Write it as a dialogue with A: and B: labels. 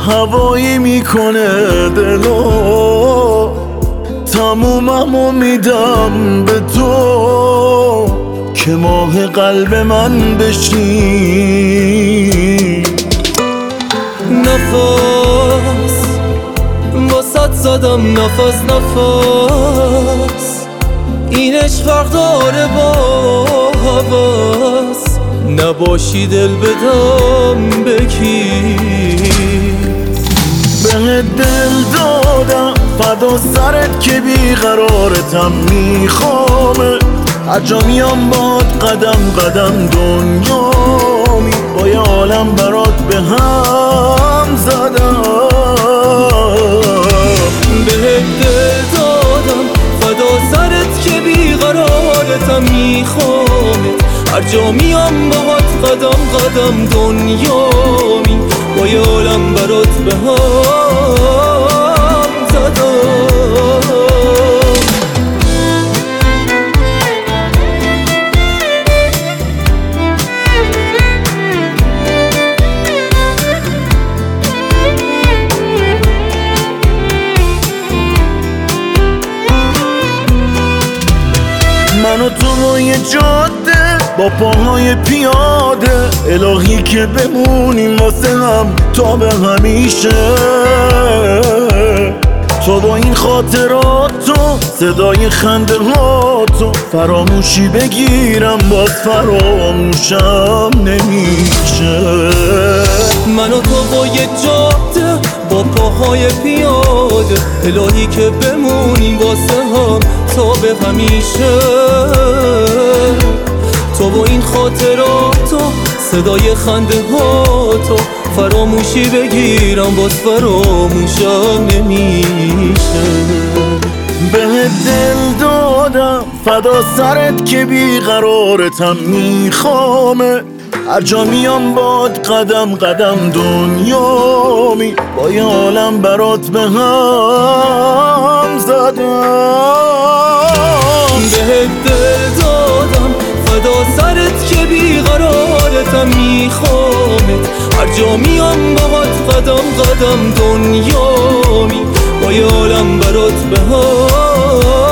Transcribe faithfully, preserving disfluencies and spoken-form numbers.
A: هوایی میکنه دلو، تموممو میدم به تو که ماه قلب من بشی.
B: نفس واسط زدم، نفس نفس اینش فرق داره با هوس، نباشی دل بدم بکی.
A: به دل دادم فدا سرت که بیقرارتم میخوامه، هر جا میام باد قدم قدم دنیامی، با یه عالم برات به هم زدم.
B: به دل دادم فدا سرت که بیقرارتم میخوامه، هر جا میام باهات قدم قدم دنیامی، با یه عالم برات به هم زدم.
A: من و تو روی جاده با پاهای پیاده، الهی که بمونیم واسه هم تا به همیشه. تو با این خاطراتو، صدای خنده هاتو، فراموشی بگیرم باز فراموشم نمیشه.
B: من و تو با یه جاده با پاهای پیاده، الهی که بمونیم واسه هم تا به همیشه. تو با این خاطراتو، صدای خنده هاتو، فراموشی بگیرم باز فراموشم نمیشه.
A: به دل دادم فدا سرت که بیقرارتم میخوامه، هر جا میام باد قدم قدم دنیامی، با یه عالم برات به هم زدم.
B: به دل دادم فدا سرت که بیقرارتم میخوامت، هر جا میام باهات قدم قدم دنیامی، با یه عالم برات به هم